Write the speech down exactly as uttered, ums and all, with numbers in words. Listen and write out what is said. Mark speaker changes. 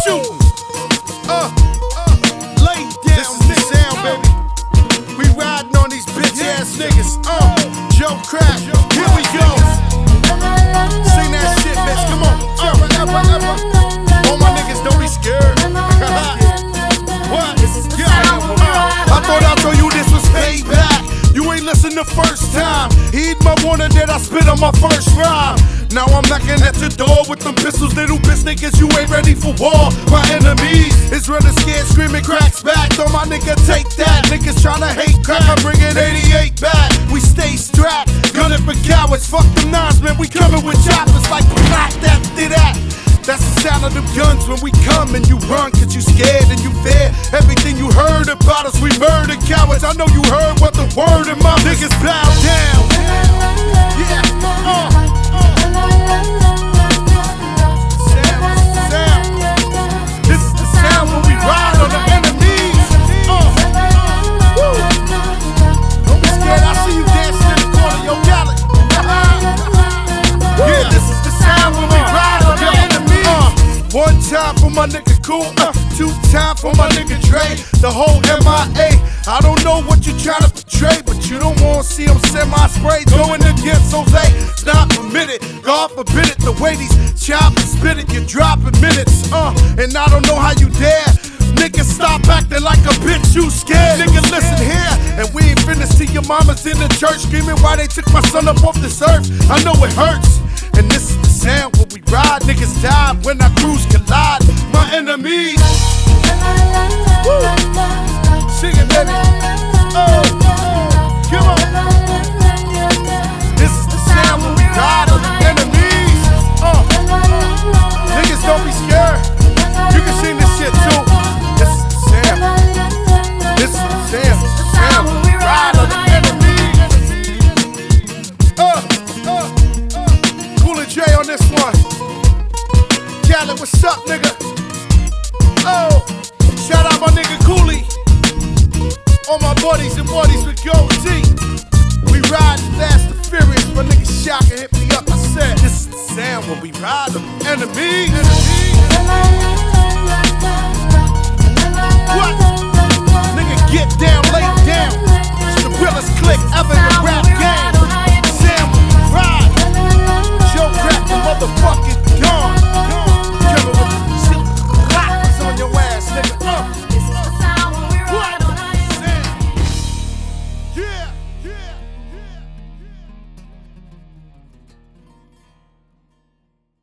Speaker 1: shooting. Uh, uh, lay down. This is the sound, baby. We riding on these bitch ass niggas. Uh, Joe Crack, here we go. Sing that shit, bitch. Come on. Uh, all my niggas, don't be scared. What? Yeah. Uh, I thought I'd tell you this was payback. You ain't listen the first time. Heed my warning that I spit on my first rhyme. Now I'm knocking at your door with them pistols, little bitch niggas, you ain't ready for war. My enemies is really scared, screaming cracks back. So my nigga, take that. Niggas tryna hate crack, I'm bringing eighty-eight back. We stay strapped, gunning for cowards. Fuck them nines, man, we coming with choppers like black, that, did that. That's the sound of them guns when we come and you run, cause you scared and you fear. Everything you heard about us, we murder cowards. I know you heard what the word and my niggas bow down. Yeah, uh, uh. Sound, sound. This is the sound when we ride on the enemies. Uh, woo. Don't be scared, I see you dancing in the corner, yo, Khaled. Uh-huh. Yeah, this is the sound when we ride on the enemies. Uh, one time for my nigga Cool, uh, two time for my nigga Dre. The whole M I A. I don't know what you tryna portray, but you don't wanna see them semi-spray going against Jose. It's not permitted, God forbid it. The way these choppers spit it, you're dropping minutes. Uh, and I don't know how you dare. Nigga, stop acting like a bitch, you scared. Nigga, listen here, and we ain't finna see your mamas in the church screaming why they took my son up off this earth. I know it hurts, and this is the sound when we ride. Niggas die when our crews collide. My enemies. Woo. Sing it, baby. Oh, come on. This is the sound when we ride on the enemies. Uh, niggas, don't be scared. You can sing this shit too. This is the sound. This is the sound. The sound when we ride on the enemies. Uh, uh, uh. Cool and Dre on this one. Khaled, what's up, nigga? Oh, shout out my nigga Cooley. All my buddies and buddies with Gold T. We ride fast and furious. My nigga Shaka hit me up. I said, this is the sound when we ride them enemies. What? Nigga, get down, lay down. It's the realest click ever in the rap game.